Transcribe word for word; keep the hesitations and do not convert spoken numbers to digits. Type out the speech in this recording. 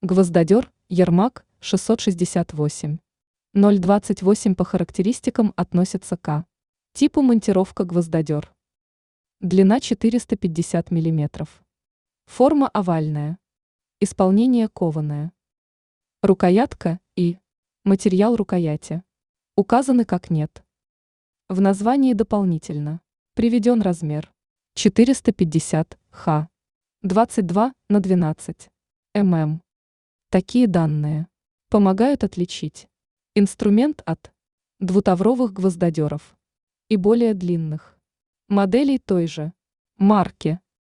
Гвоздодер Ермак шестьсот шестьдесят восемь. ноль двадцать восемь по характеристикам относится к типу монтировка гвоздодер. Длина четыреста пятьдесят миллиметров. Форма овальная. Исполнение кованое. Рукоятка и материал рукояти указаны как нет. В названии дополнительно приведен размер четыреста пятьдесят х двадцать два на двенадцать мм. Такие данные помогают отличить инструмент от двутавровых гвоздодеров и более длинных моделей той же марки.